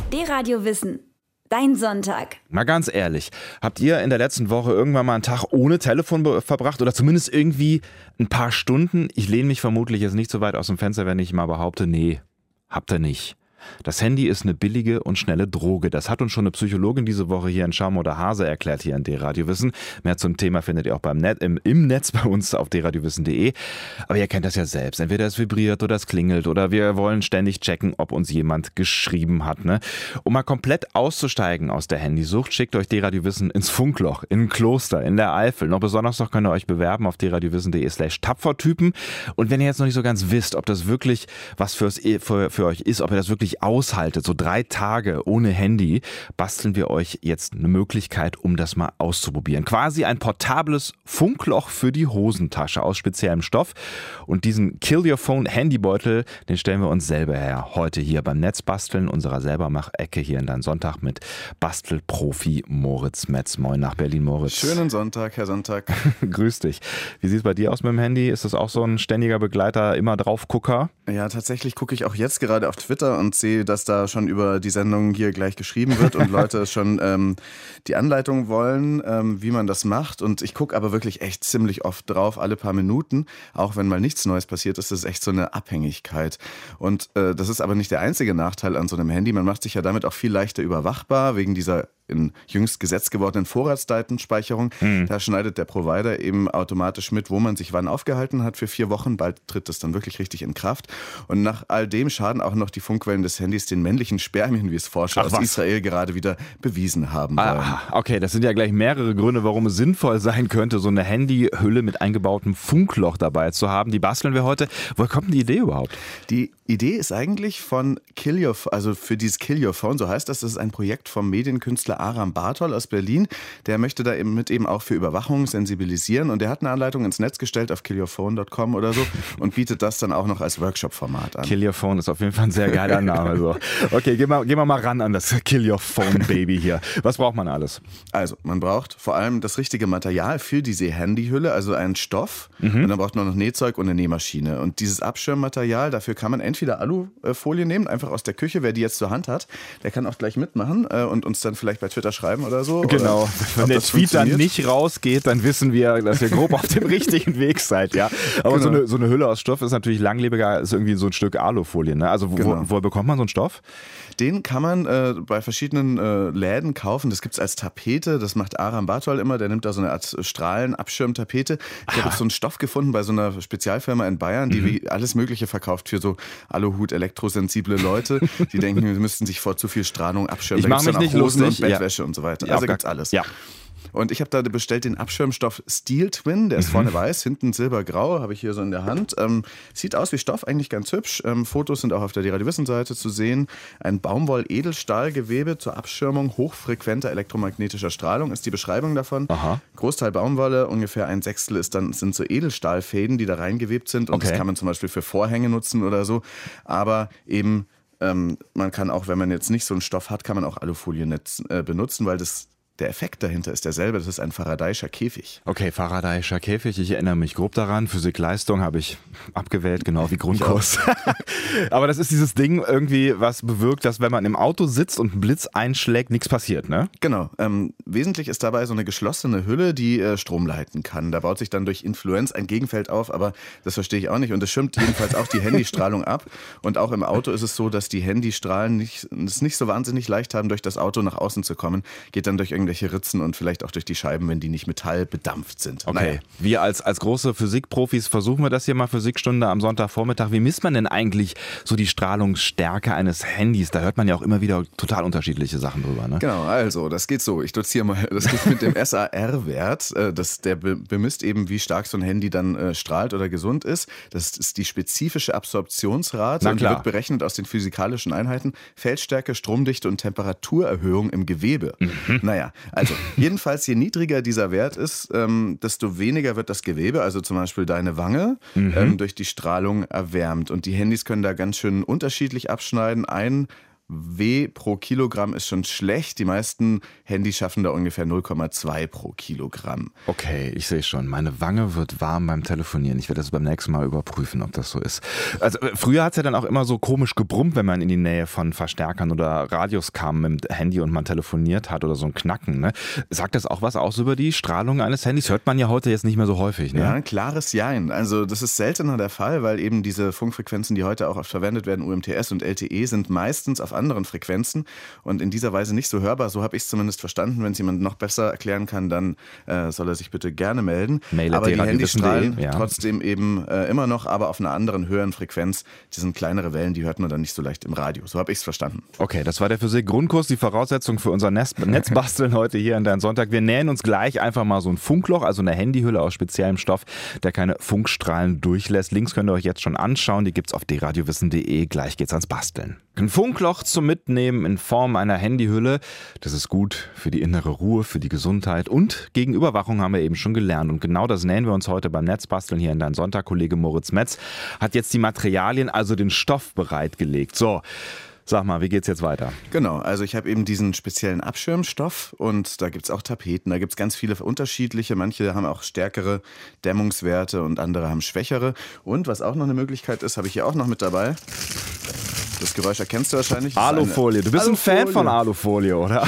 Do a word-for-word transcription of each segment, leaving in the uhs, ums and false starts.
D-Radio Wissen. Dein Sonntag. Mal ganz ehrlich, habt ihr in der letzten Woche irgendwann mal einen Tag ohne Telefon be- verbracht oder zumindest irgendwie ein paar Stunden? Ich lehne mich vermutlich jetzt nicht so weit aus dem Fenster, wenn ich mal behaupte, nee, habt ihr nicht. Das Handy ist eine billige und schnelle Droge. Das hat uns schon eine Psychologin diese Woche hier in Schaum oder Hase erklärt, hier in D-Radio Wissen. Mehr zum Thema findet ihr auch beim Net, im, im Netz bei uns auf d radio wissen punkt de. Aber ihr kennt das ja selbst. Entweder es vibriert oder es klingelt oder wir wollen ständig checken, ob uns jemand geschrieben hat. Ne? Um mal komplett auszusteigen aus der Handysucht, schickt euch D-Radio Wissen ins Funkloch, in ein Kloster, in der Eifel. Noch besonders noch könnt ihr euch bewerben auf d radio wissen punkt de slash tapfertypen. Und wenn ihr jetzt noch nicht so ganz wisst, ob das wirklich was fürs, für, für euch ist, ob ihr das wirklich aushaltet, so drei Tage ohne Handy, basteln wir euch jetzt eine Möglichkeit, um das mal auszuprobieren. Quasi ein portables Funkloch für die Hosentasche aus speziellem Stoff. Und diesen Kill Your Phone Handybeutel, den stellen wir uns selber her. Heute hier beim Netzbasteln, unserer Selbermach-Ecke hier in Dein Sonntag mit Bastelprofi Moritz Metz. Moin nach Berlin, Moritz. Schönen Sonntag, Herr Sonntag. Grüß dich. Wie sieht es bei dir aus mit dem Handy? Ist das auch so ein ständiger Begleiter, immer Draufgucker? Ja, tatsächlich gucke ich auch jetzt gerade auf Twitter und sehe, dass da schon über die Sendung hier gleich geschrieben wird und Leute schon ähm, die Anleitung wollen, ähm, wie man das macht. Und ich gucke aber wirklich echt ziemlich oft drauf, alle paar Minuten. Auch wenn mal nichts Neues passiert ist, das ist echt so eine Abhängigkeit. Und äh, das ist aber nicht der einzige Nachteil an so einem Handy. Man macht sich ja damit auch viel leichter überwachbar, wegen dieser in jüngst Gesetz gewordenen Vorratsdatenspeicherung. Mhm. Da schneidet der Provider eben automatisch mit, wo man sich wann aufgehalten hat für vier Wochen. Bald tritt das dann wirklich richtig in Kraft. Und nach all dem schaden auch noch die Funkwellen des Handys den männlichen Spermien, wie es Forscher Ach, aus was? Israel gerade wieder bewiesen haben wollen. Ah, okay, das sind ja gleich mehrere Gründe, warum es sinnvoll sein könnte, so eine Handyhülle mit eingebautem Funkloch dabei zu haben. Die basteln wir heute. Woher kommt denn die Idee überhaupt? Die Idee ist eigentlich von Kill Your, also für dieses Kill Your Phone, so heißt das, das ist ein Projekt vom Medienkünstler Aram Bartol aus Berlin. Der möchte da eben mit eben auch für Überwachung sensibilisieren und der hat eine Anleitung ins Netz gestellt auf kill your phone dot com oder so und bietet das dann auch noch als Workshop-Format an. Kill Your Phone ist auf jeden Fall ein sehr geiler Name. So. Okay, gehen wir, gehen wir mal ran an das Kill Your Phone Baby hier. Was braucht man alles? Also, man braucht vor allem das richtige Material für diese Handyhülle, also einen Stoff. Mhm. Und dann braucht man noch Nähzeug und eine Nähmaschine. Und dieses Abschirmmaterial, dafür kann man entweder Alufolie nehmen, einfach aus der Küche. Wer die jetzt zur Hand hat, der kann auch gleich mitmachen äh, und uns dann vielleicht bei Twitter schreiben oder so. Genau. Oder, wenn der Tweet dann nicht rausgeht, dann wissen wir, dass ihr grob auf dem richtigen Weg seid. Ja. Aber genau. so, eine, so eine Hülle aus Stoff ist natürlich langlebiger als irgendwie so ein Stück Alufolie. Ne? Also wo, genau. wo, wo bekommt man so einen Stoff? Den kann man äh, bei verschiedenen äh, Läden kaufen. Das gibt es als Tapete. Das macht Aram Bartol immer. Der nimmt da so eine Art Strahlenabschirmtapete. Ich habe so einen Stoff gefunden bei so einer Spezialfirma in Bayern, die mhm. wie alles Mögliche verkauft für so Aluhut, elektrosensible Leute. Die denken, sie müssten sich vor zu viel Strahlung abschirmen. Ich mache mich nicht Hosen lustig. Und Bettwäsche ja. und so weiter. Ja, also gibt's alles. Ja. Und ich habe da bestellt den Abschirmstoff Steel Twin, der ist mhm. vorne weiß, hinten silbergrau, habe ich hier so in der Hand. Ähm, sieht aus wie Stoff, eigentlich ganz hübsch. Ähm, Fotos sind auch auf der D-Radio Wissen-Seite zu sehen. Ein Baumwoll-Edelstahlgewebe zur Abschirmung hochfrequenter elektromagnetischer Strahlung ist die Beschreibung davon. Aha. Großteil Baumwolle, ungefähr ein Sechstel ist dann, sind so Edelstahlfäden, die da reingewebt sind. Und okay. das kann man zum Beispiel für Vorhänge nutzen oder so. Aber eben, ähm, man kann auch, wenn man jetzt nicht so einen Stoff hat, kann man auch Alufolie äh, benutzen, weil das Der Effekt dahinter ist derselbe, das ist ein Faraday'scher Käfig. Okay, Faraday'scher Käfig, ich erinnere mich grob daran. Physik-Leistung habe ich abgewählt, genau wie Grundkurs. Aber das ist dieses Ding irgendwie, was bewirkt, dass wenn man im Auto sitzt und ein Blitz einschlägt, nichts passiert, ne? Genau. Ähm, wesentlich ist dabei so eine geschlossene Hülle, die äh, Strom leiten kann. Da baut sich dann durch Influenz ein Gegenfeld auf, aber das verstehe ich auch nicht. Und das schirmt jedenfalls auch die Handystrahlung ab. Und auch im Auto ist es so, dass die Handystrahlen nicht, es nicht so wahnsinnig leicht haben, durch das Auto nach außen zu kommen. Geht dann durch irgendwelche Ritzen und vielleicht auch durch die Scheiben, wenn die nicht metallbedampft sind. Okay, naja. Wir als, als große Physikprofis versuchen wir das hier mal, Physikstunde am Sonntagvormittag. Wie misst man denn eigentlich so die Strahlungsstärke eines Handys? Da hört man ja auch immer wieder total unterschiedliche Sachen drüber, ne? Genau, also das geht so. Ich doziere mal, das geht mit dem S A R-Wert. Das, der bemisst eben, wie stark so ein Handy dann äh, strahlt oder gesund ist. Das ist die spezifische Absorptionsrate und die wird berechnet aus den physikalischen Einheiten Feldstärke, Stromdichte und Temperaturerhöhung im Gewebe. Mhm. Naja, also jedenfalls, je niedriger dieser Wert ist, ähm, desto weniger wird das Gewebe, also zum Beispiel deine Wange, mhm. ähm, durch die Strahlung erwärmt. Und die Handys können da ganz schön unterschiedlich abschneiden. Ein W pro Kilogramm ist schon schlecht. Die meisten Handys schaffen da ungefähr null Komma zwei pro Kilogramm. Okay, ich sehe schon. Meine Wange wird warm beim Telefonieren. Ich werde das beim nächsten Mal überprüfen, ob das so ist. Also früher hat es ja dann auch immer so komisch gebrummt, wenn man in die Nähe von Verstärkern oder Radios kam mit dem Handy und man telefoniert hat oder so ein Knacken. Ne? Sagt das auch was aus über die Strahlung eines Handys? Hört man ja heute jetzt nicht mehr so häufig. Ne? Ja, ein klares Jein. Also das ist seltener der Fall, weil eben diese Funkfrequenzen, die heute auch oft verwendet werden, U M T S und L T E, sind meistens auf anderen Frequenzen und in dieser Weise nicht so hörbar. So habe ich es zumindest verstanden. Wenn es jemand noch besser erklären kann, dann äh, soll er sich bitte gerne melden. Mail aber die Handys strahlen ja. trotzdem eben äh, immer noch, aber auf einer anderen, höheren Frequenz. Die sind kleinere Wellen, die hört man dann nicht so leicht im Radio. So habe ich es verstanden. Okay, das war der Physik-Grundkurs, die Voraussetzung für unser Netz Netzbasteln heute hier an deinem Sonntag. Wir nähen uns gleich einfach mal so ein Funkloch, also eine Handyhülle aus speziellem Stoff, der keine Funkstrahlen durchlässt. Links könnt ihr euch jetzt schon anschauen. Die gibt's auf d radio wissen punkt de. Gleich geht's ans Basteln. Ein Funkloch zum Mitnehmen in Form einer Handyhülle. Das ist gut für die innere Ruhe, für die Gesundheit und gegen Überwachung haben wir eben schon gelernt. Und genau das nähen wir uns heute beim Netzbasteln hier in deinem Sonntag. Kollege Moritz Metz hat jetzt die Materialien, also den Stoff bereitgelegt. So. Sag mal, wie geht's jetzt weiter? Genau, also ich habe eben diesen speziellen Abschirmstoff und da gibt's auch Tapeten, da gibt's ganz viele unterschiedliche. Manche haben auch stärkere Dämmungswerte und andere haben schwächere. Und was auch noch eine Möglichkeit ist, habe ich hier auch noch mit dabei. Das Geräusch erkennst du wahrscheinlich. Alufolie. Du bist Alufolie. ein Fan von Alufolie, oder?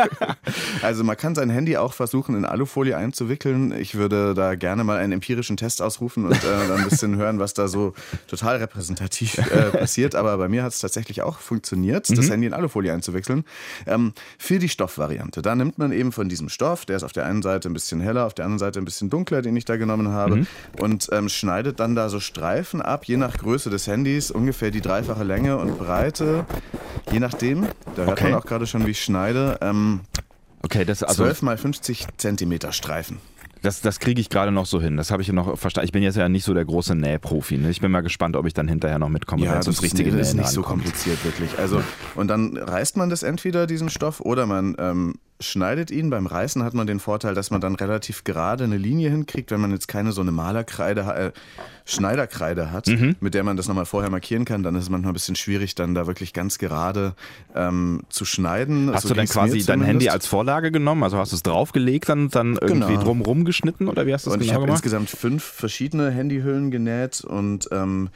Also man kann sein Handy auch versuchen, in Alufolie einzuwickeln. Ich würde da gerne mal einen empirischen Test ausrufen und äh, dann ein bisschen hören, was da so total repräsentativ äh, passiert. Aber bei mir hat es tatsächlich auch funktioniert, das mhm. Handy in Alufolie einzuwickeln. Ähm, für die Stoffvariante. Da nimmt man eben von diesem Stoff, der ist auf der einen Seite ein bisschen heller, auf der anderen Seite ein bisschen dunkler, den ich da genommen habe, mhm. und ähm, schneidet dann da so Streifen ab, je nach Größe des Handys, ungefähr die dreifache Länge und Breite, je nachdem. Da hört okay. man auch gerade schon, wie ich schneide. Ähm, okay, das also zwölf mal fünfzig Zentimeter Streifen. Das, das kriege ich gerade noch so hin. Das habe ich noch verstanden. Ich bin jetzt ja nicht so der große Nähprofi. Ne? Ich bin mal gespannt, ob ich dann hinterher noch mitkomme, ja, wenn es das richtige Nähen ist nicht so ankommt. kompliziert wirklich. Also und dann reißt man das entweder diesen Stoff oder man ähm, schneidet ihn. Beim Reißen hat man den Vorteil, dass man dann relativ gerade eine Linie hinkriegt, wenn man jetzt keine so eine Malerkreide, äh, Schneiderkreide hat, mhm. mit der man das nochmal vorher markieren kann. Dann ist es manchmal ein bisschen schwierig, dann da wirklich ganz gerade ähm, zu schneiden. Hast so du dann quasi dein Handy als Vorlage genommen? Also hast du es draufgelegt, dann, dann irgendwie genau. drumrum geschnitten oder wie hast du das und genau ich habe gemacht? insgesamt fünf verschiedene Handyhüllen genäht und ähm,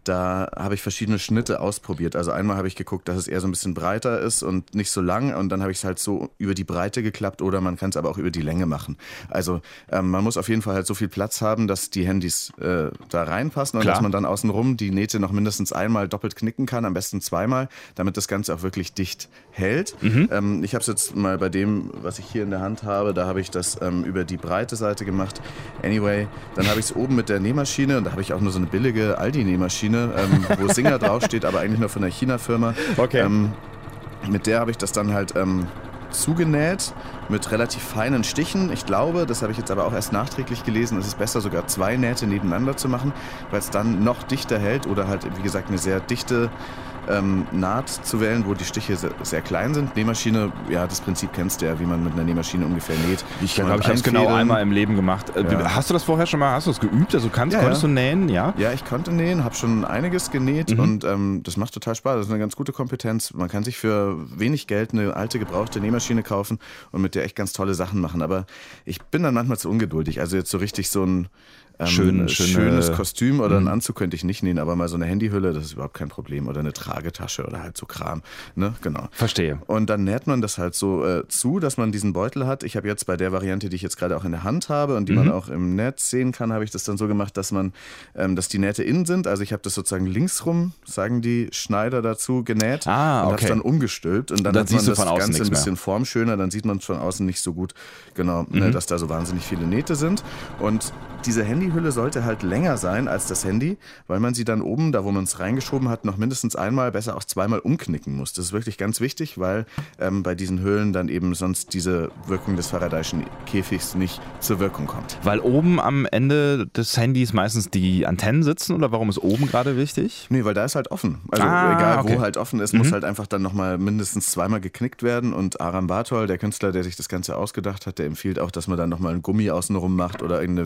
da habe ich verschiedene Schnitte ausprobiert. Also einmal habe ich geguckt, dass es eher so ein bisschen breiter ist und nicht so lang und dann habe ich es halt so über die Breite geklappt oder man kann es aber auch über die Länge machen. Also ähm, man muss auf jeden Fall halt so viel Platz haben, dass die Handys äh, da reinpassen und Klar. dass man dann außenrum die Nähte noch mindestens einmal doppelt knicken kann, am besten zweimal, damit das Ganze auch wirklich dicht hält. Mhm. Ähm, ich habe es jetzt mal bei dem, was ich hier in der Hand habe, da habe ich das ähm, über die breite Seite gemacht. Anyway, dann habe ich es oben mit der Nähmaschine und da habe ich auch nur so eine billige Aldi-Nähmaschine, ähm, wo Singer draufsteht, aber eigentlich nur von der China-Firma. Okay. Ähm, mit der habe ich das dann halt ähm, zugenäht mit relativ feinen Stichen. Ich glaube, das habe ich jetzt aber auch erst nachträglich gelesen, es ist besser sogar zwei Nähte nebeneinander zu machen, weil es dann noch dichter hält oder halt, wie gesagt, eine sehr dichte ähm, Naht zu wählen, wo die Stiche sehr, sehr klein sind. Nähmaschine, ja, das Prinzip kennst du ja, wie man mit einer Nähmaschine ungefähr näht. Ich glaube, ich habe es genau einmal im Leben gemacht. Ja. Hast du das vorher schon mal, hast du es geübt? Also kannst, ja, konntest ja. du nähen? Ja, ja, ich konnte nähen, habe schon einiges genäht mhm. und ähm, das macht total Spaß. Das ist eine ganz gute Kompetenz. Man kann sich für wenig Geld eine alte, gebrauchte Nähmaschine kaufen und mit der echt ganz tolle Sachen machen. Aber ich bin dann manchmal zu ungeduldig. Also jetzt so richtig so ein Ähm, Schön, schönes schöne, Kostüm oder mh. einen Anzug könnte ich nicht nähen, aber mal so eine Handyhülle, das ist überhaupt kein Problem. Oder eine Tragetasche oder halt so Kram. Ne? Genau. Verstehe. Und dann näht man das halt so äh, zu, dass man diesen Beutel hat. Ich habe jetzt bei der Variante, die ich jetzt gerade auch in der Hand habe und die mhm. man auch im Netz sehen kann, habe ich das dann so gemacht, dass man, ähm, dass die Nähte innen sind. Also ich habe das sozusagen linksrum, sagen die Schneider dazu, genäht ah, und okay. habe es dann umgestülpt. Und dann, dann hat man siehst du das von außen Ganze ein bisschen mehr. formschöner, dann sieht man es von außen nicht so gut, genau, mhm. ne, dass da so wahnsinnig viele Nähte sind. Und diese Handyhülle sollte halt länger sein als das Handy, weil man sie dann oben, da wo man es reingeschoben hat, noch mindestens einmal, besser auch zweimal umknicken muss. Das ist wirklich ganz wichtig, weil ähm, bei diesen Hüllen dann eben sonst diese Wirkung des Faradayschen Käfigs nicht zur Wirkung kommt. Weil oben am Ende des Handys meistens die Antennen sitzen oder warum ist oben gerade wichtig? Nee, weil da ist halt offen. Also ah, egal okay. wo halt offen ist, mhm. muss halt einfach dann nochmal mindestens zweimal geknickt werden. Und Aram Bartol, der Künstler, der sich das Ganze ausgedacht hat, der empfiehlt auch, dass man dann nochmal ein Gummi außenrum macht oder irgendeine Wäscheklammer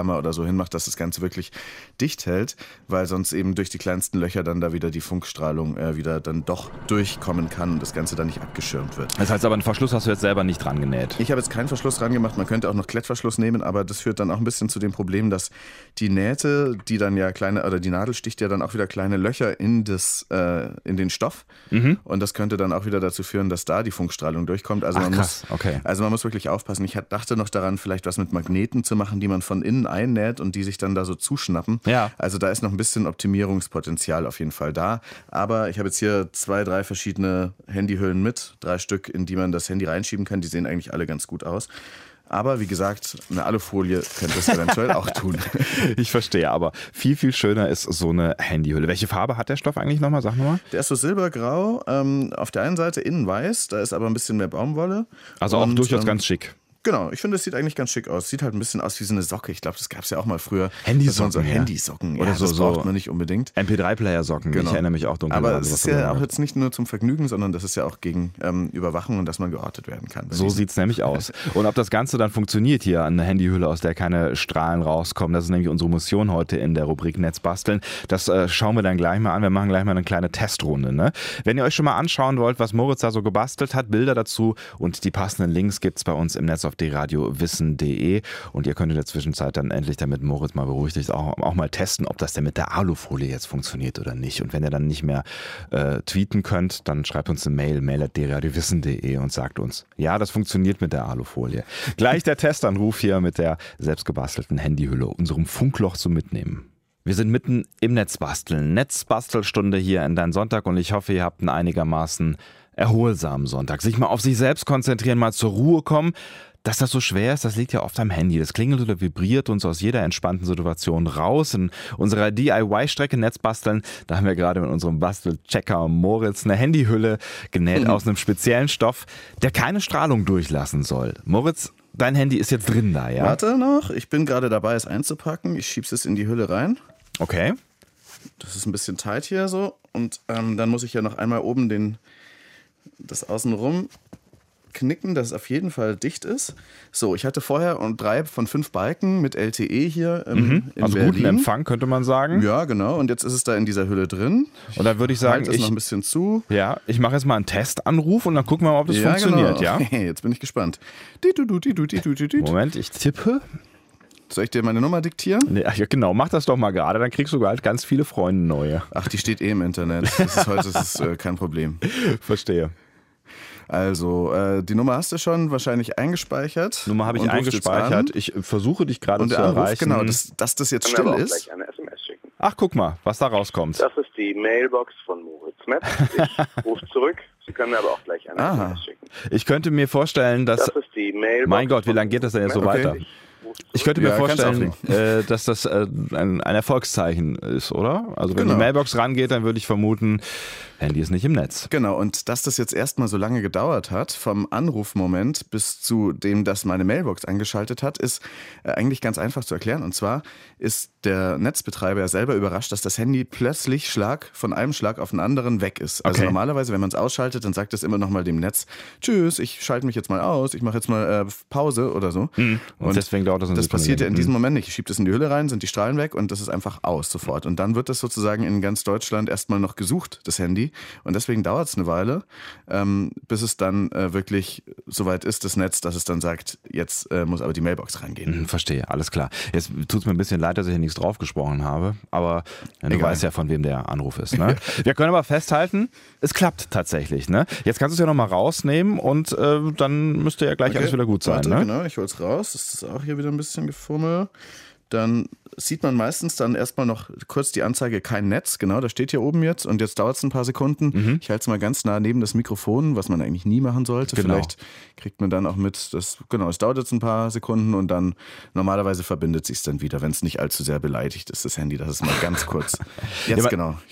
Klammer oder so hinmacht, dass das Ganze wirklich dicht hält, weil sonst eben durch die kleinsten Löcher dann da wieder die Funkstrahlung äh, wieder dann doch durchkommen kann und das Ganze dann nicht abgeschirmt wird. Das heißt aber, einen Verschluss hast du jetzt selber nicht dran genäht? Ich habe jetzt keinen Verschluss dran gemacht, man könnte auch noch Klettverschluss nehmen, aber das führt dann auch ein bisschen zu dem Problem, dass die Nähte, die dann ja kleine, oder die Nadel sticht ja dann auch wieder kleine Löcher in, das, äh, in den Stoff mhm. und das könnte dann auch wieder dazu führen, dass da die Funkstrahlung durchkommt. Also, Ach, man, krass. muss, Okay. also man muss wirklich aufpassen. Ich dachte noch daran, vielleicht was mit Magneten zu machen, die man von innen einnäht und die sich dann da so zuschnappen. Ja. Also da ist noch ein bisschen Optimierungspotenzial auf jeden Fall da. Aber ich habe jetzt hier zwei, drei verschiedene Handyhüllen mit, drei Stück, in die man das Handy reinschieben kann. Die sehen eigentlich alle ganz gut aus. Aber wie gesagt, eine Alufolie könnte es eventuell auch tun. Ich verstehe, aber viel, viel schöner ist so eine Handyhülle. Welche Farbe hat der Stoff eigentlich nochmal? Sag nochmal. Der ist so silbergrau, ähm, auf der einen Seite innen weiß, da ist aber ein bisschen mehr Baumwolle. Also auch und, durchaus ähm, ganz schick. Genau, ich finde, es sieht eigentlich ganz schick aus. Sieht halt ein bisschen aus wie so eine Socke. Ich glaube, das gab es ja auch mal früher. Handysocken. So ja. Handysocken. Oder ja, so, das braucht man nicht unbedingt. M P drei Player Socken. Genau. Ich erinnere mich auch dunkel. Aber es ist ja auch jetzt nicht nur zum Vergnügen, sondern das ist ja auch gegen ähm, Überwachung und dass man geortet werden kann. So sieht es nämlich aus. Und ob das Ganze dann funktioniert hier, eine Handyhülle, aus der keine Strahlen rauskommen, das ist nämlich unsere Mission heute in der Rubrik Netzbasteln. Das äh, schauen wir dann gleich mal an. Wir machen gleich mal eine kleine Testrunde. Ne? Wenn ihr euch schon mal anschauen wollt, was Moritz da so gebastelt hat, Bilder dazu und die passenden Links gibt es bei uns im Netz auf d radio wissen punkt de. Und ihr könnt in der Zwischenzeit dann endlich, damit Moritz mal beruhigt ist, auch, auch mal testen, ob das denn mit der Alufolie jetzt funktioniert oder nicht. Und wenn ihr dann nicht mehr äh, tweeten könnt, dann schreibt uns eine Mail, mail at d radio wissen punkt de und sagt uns, ja, das funktioniert mit der Alufolie. Gleich der Testanruf hier mit der selbstgebastelten Handyhülle, unserem Funkloch zum Mitnehmen. Wir sind mitten im Netzbasteln. Netzbastelstunde hier in Dein Sonntag und ich hoffe, ihr habt einen einigermaßen erholsamen Sonntag. Sich mal auf sich selbst konzentrieren, mal zur Ruhe kommen. Dass das so schwer ist, das liegt ja oft am Handy. Das klingelt oder vibriert uns aus jeder entspannten Situation raus. In unserer D I Y-Strecke Netzbasteln, da haben wir gerade mit unserem Bastelchecker Moritz eine Handyhülle genäht mhm. aus einem speziellen Stoff, der keine Strahlung durchlassen soll. Moritz, dein Handy ist jetzt drin da, ja? Warte noch, ich bin gerade dabei, es einzupacken. Ich schieb's es in die Hülle rein. Okay. Das ist ein bisschen tight hier so. Und ähm, dann muss ich ja noch einmal oben den, das Außenrum knicken, dass es auf jeden Fall dicht ist. So, ich hatte vorher drei von fünf Balken mit L T E hier ähm, mhm. in Also Berlin. guten Empfang, könnte man sagen. Ja, genau. Und jetzt ist es da in dieser Hülle drin. Und dann würde ich sagen, ich halte es noch ein bisschen zu. Ja, ich mache jetzt mal einen Testanruf und dann gucken wir mal, ob das ja, funktioniert. Genau. Ja? Jetzt bin ich gespannt. Moment, ich tippe. Soll ich dir meine Nummer diktieren? Nee, ja, genau, mach das doch mal gerade, dann kriegst du halt ganz viele Freunde neue. Ach, die steht eh im Internet. Das ist heute das ist, äh, kein Problem. Verstehe. Also, äh, die Nummer hast du schon wahrscheinlich eingespeichert. Nummer habe ich eingespeichert. Ich versuche dich gerade zu Anruf, erreichen. Genau, dass, dass das jetzt still aber auch ist. gleich eine S M S schicken. Ach, guck mal, was da rauskommt. Das ist die Mailbox von Moritz Metz. Ich rufe zurück. Sie können mir aber auch gleich eine Aha. S M S schicken. Ich könnte mir vorstellen, dass... Das ist die Mailbox. Mein Gott, wie lange geht das denn jetzt so Okay. weiter? Ich könnte mir Ja, vorstellen, äh, dass das äh, ein, ein Erfolgszeichen ist, oder? Also wenn Genau. die Mailbox rangeht, dann würde ich vermuten, Handy ist nicht im Netz. Genau, und dass das jetzt erstmal so lange gedauert hat, vom Anrufmoment bis zu dem, dass meine Mailbox angeschaltet hat, ist äh, eigentlich ganz einfach zu erklären. Und zwar ist der Netzbetreiber ja selber überrascht, dass das Handy plötzlich Schlag von einem Schlag auf den anderen weg ist. Also Okay. normalerweise, wenn man es ausschaltet, dann sagt es immer nochmal dem Netz, tschüss, ich schalte mich jetzt mal aus, ich mache jetzt mal äh, Pause oder so. Mhm. Und, und deswegen dauert das eine Das Sekunde passiert ja in länger. diesem Moment nicht. Ich schiebe das in die Hülle rein, sind die Strahlen weg und das ist einfach aus sofort. Und dann wird das sozusagen in ganz Deutschland erstmal noch gesucht, das Handy. Und deswegen dauert es eine Weile, ähm, bis es dann äh, wirklich soweit ist, das Netz, dass es dann sagt, jetzt äh, muss aber die Mailbox rangehen. Mhm, verstehe, alles klar. Jetzt tut es mir ein bisschen leid, dass ich hier nichts draufgesprochen habe, aber ja, du Egal. weißt ja, von wem der Anruf ist. Ne? Wir können aber festhalten, es klappt tatsächlich. Ne? Jetzt kannst du es ja nochmal rausnehmen und äh, dann müsste ja gleich Okay, alles wieder gut sein. Warte, Ne? Genau, ich hole es raus. Das ist auch hier wieder ein bisschen gefummel. Dann sieht man meistens dann erstmal noch kurz die Anzeige kein Netz, genau, das steht hier oben jetzt und jetzt dauert es ein paar Sekunden. Mhm. Ich halte es mal ganz nah neben das Mikrofon, was man eigentlich nie machen sollte. Genau. Vielleicht kriegt man dann auch mit, dass, genau, es dauert jetzt ein paar Sekunden und dann normalerweise verbindet sich es dann wieder, wenn es nicht allzu sehr beleidigt ist, das Handy. Das ist mal ganz kurz. Jetzt Ja, genau, hier.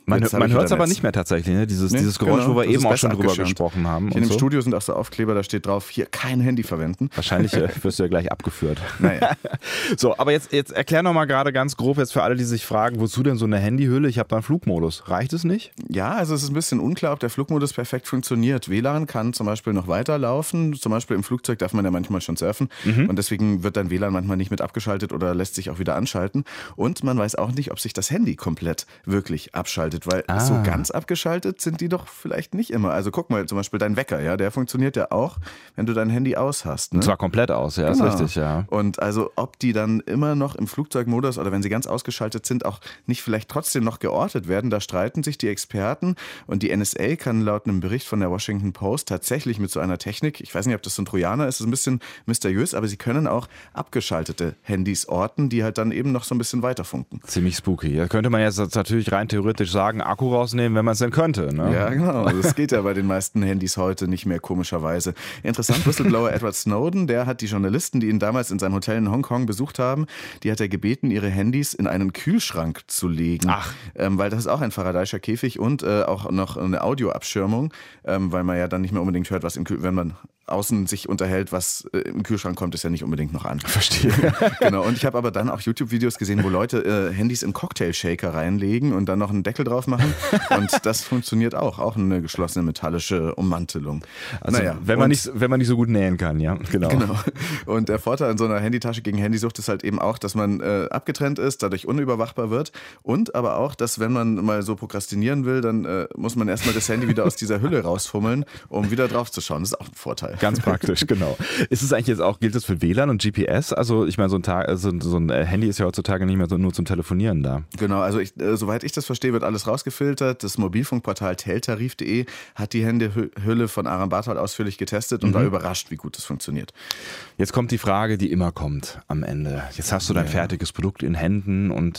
Man, Jetzt hab man ich hört es wieder aber Netz. nicht mehr tatsächlich, ne? Dieses, Nee, dieses Geräusch, genau, wo wir das eben ist auch schon besser drüber abgeschirmt. gesprochen haben. Hier und in dem so. Studio sind auch so Aufkleber, da steht drauf, hier kein Handy verwenden. Wahrscheinlich äh, wirst du ja gleich abgeführt. Naja. So, aber jetzt, jetzt erklär noch mal gerade ganz grob jetzt für alle, die sich fragen, wozu denn so eine Handyhülle? Ich habe da einen Flugmodus. Reicht es nicht? Ja, also es ist ein bisschen unklar, ob der Flugmodus perfekt funktioniert. W L A N kann zum Beispiel noch weiterlaufen. Zum Beispiel im Flugzeug darf man ja manchmal schon surfen. Mhm. Und deswegen wird dann W L A N manchmal nicht mit abgeschaltet oder lässt sich auch wieder anschalten. Und man weiß auch nicht, ob sich das Handy komplett wirklich abschaltet, weil Ah. so ganz abgeschaltet sind die doch vielleicht nicht immer. Also guck mal, zum Beispiel dein Wecker, ja, der funktioniert ja auch, wenn du dein Handy aus hast. Ne? Und zwar komplett aus, ja, Genau. ist richtig, ja. Und also ob die dann immer noch im Flugzeugmodus oder wenn sie ganz ausgeschaltet sind, auch nicht vielleicht trotzdem noch geortet werden, da streiten sich die Experten. Und die N S A kann laut einem Bericht von der Washington Post tatsächlich mit so einer Technik, ich weiß nicht, ob das so ein Trojaner ist, ist ein bisschen mysteriös, aber sie können auch abgeschaltete Handys orten, die halt dann eben noch so ein bisschen weiterfunken. Ziemlich spooky. Da könnte man jetzt natürlich rein theoretisch sagen, Akku rausnehmen, wenn man es denn könnte. Ne? Ja, genau. Also das geht ja bei den meisten Handys heute nicht mehr, komischerweise. Interessant, Whistleblower Edward Snowden, der hat die Journalisten, die ihn damals in seinem Hotel in Hongkong besucht haben, die hat er gebeten, ihre Handys in einen Kühlschrank zu legen. Ach. Ähm, weil das ist auch ein Faradayscher Käfig und äh, auch noch eine Audioabschirmung, ähm, weil man ja dann nicht mehr unbedingt hört, was im Kühl- wenn man außen sich unterhält, was äh, im Kühlschrank kommt, ist ja nicht unbedingt noch an. Verstehe. Genau, und ich habe aber dann auch YouTube-Videos gesehen, wo Leute äh, Handys in Cocktail-Shaker reinlegen und dann noch einen Deckel drauf machen. Und das funktioniert auch, auch eine geschlossene metallische Ummantelung. Also naja, wenn, man und- nicht, wenn man nicht so gut nähen kann, ja. Genau. Genau. Und der Vorteil an so einer Handytasche gegen Handysucht ist halt eben auch, dass man äh, abgetrennt ist, dadurch unüberwachbar wird. Und aber auch, dass wenn man mal so prokrastinieren will, dann äh, muss man erstmal das Handy wieder aus dieser Hülle rausfummeln, um wieder drauf zu schauen. Das ist auch ein Vorteil. Ganz praktisch, genau. Ist es eigentlich jetzt auch, gilt das für W L A N und G P S? Also ich meine, so ein, Tag, so, so ein Handy ist ja heutzutage nicht mehr so nur zum Telefonieren da. Genau, also ich, äh, soweit ich das verstehe, wird alles rausgefiltert. Das Mobilfunkportal teltarif punkt de hat die Handyhülle von Aram Bartal ausführlich getestet und Mhm. war überrascht, wie gut das funktioniert. Jetzt kommt die Frage, die immer kommt am Ende. Jetzt hast du dein Ja. fertiges Produkt in Händen und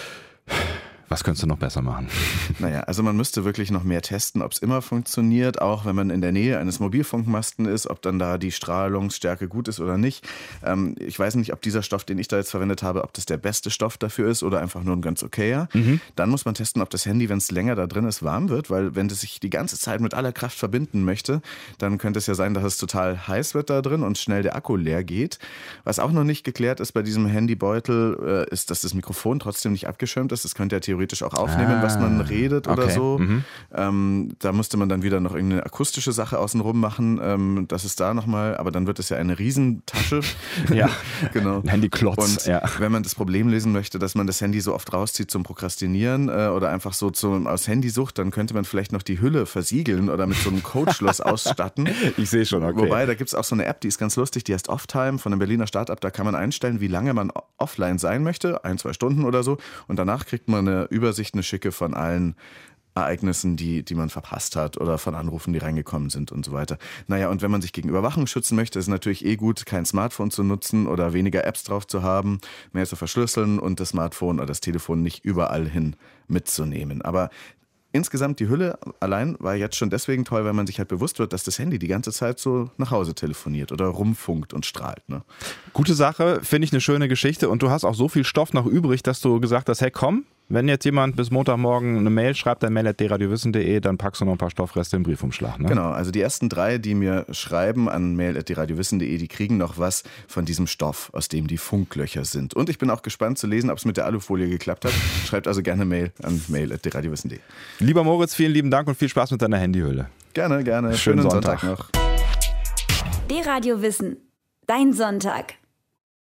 was könntest du noch besser machen? Naja, also man müsste wirklich noch mehr testen, ob es immer funktioniert, auch wenn man in der Nähe eines Mobilfunkmasten ist, ob dann da die Strahlungsstärke gut ist oder nicht. Ähm, ich weiß nicht, ob dieser Stoff, den ich da jetzt verwendet habe, ob das der beste Stoff dafür ist oder einfach nur ein ganz okayer. Mhm. Dann muss man testen, ob das Handy, wenn es länger da drin ist, warm wird, weil wenn es sich die ganze Zeit mit aller Kraft verbinden möchte, dann könnte es ja sein, dass es total heiß wird da drin und schnell der Akku leer geht. Was auch noch nicht geklärt ist bei diesem Handybeutel, äh, ist, dass das Mikrofon trotzdem nicht abgeschirmt ist. Das könnte ja theoretisch auch aufnehmen, Ah, was man redet oder okay. so. Mhm. Ähm, da musste man dann wieder noch irgendeine akustische Sache außenrum machen. Ähm, das ist da nochmal, aber dann wird es ja eine Riesentasche. Ja, Genau. ein Handyklotz. Und Ja. wenn man das Problem lösen möchte, dass man das Handy so oft rauszieht zum Prokrastinieren äh, oder einfach so zum, aus Handysucht, dann könnte man vielleicht noch die Hülle versiegeln oder mit so einem Codeschloss ausstatten. Ich sehe schon, okay. Wobei, da gibt es auch so eine App, die ist ganz lustig, die heißt Offtime von einem Berliner Startup. Da kann man einstellen, wie lange man offline sein möchte, ein, zwei Stunden oder so. Und danach kriegt man eine Übersicht, eine schicke von allen Ereignissen, die, die man verpasst hat oder von Anrufen, die reingekommen sind und so weiter. Naja, und wenn man sich gegen Überwachung schützen möchte, ist es natürlich eh gut, kein Smartphone zu nutzen oder weniger Apps drauf zu haben, mehr zu verschlüsseln und das Smartphone oder das Telefon nicht überall hin mitzunehmen. Aber insgesamt die Hülle allein war jetzt schon deswegen toll, weil man sich halt bewusst wird, dass das Handy die ganze Zeit so nach Hause telefoniert oder rumfunkt und strahlt. Ne? Gute Sache, finde ich eine schöne Geschichte und du hast auch so viel Stoff noch übrig, dass du gesagt hast, hey komm, wenn jetzt jemand bis Montagmorgen eine Mail schreibt, dann mail at d radio wissen punkt de, dann packst du noch ein paar Stoffreste im Briefumschlag. Ne? Genau, also die ersten drei, die mir schreiben an mail at d radio wissen punkt de, die kriegen noch was von diesem Stoff, aus dem die Funklöcher sind. Und ich bin auch gespannt zu lesen, ob es mit der Alufolie geklappt hat. Schreibt also gerne Mail an mail at d radio wissen punkt de. Lieber Moritz, vielen lieben Dank und viel Spaß mit deiner Handyhülle. Gerne, gerne. Schönen Schönen Sonntag. Sonntag noch. D-Radio Wissen. Dein Sonntag.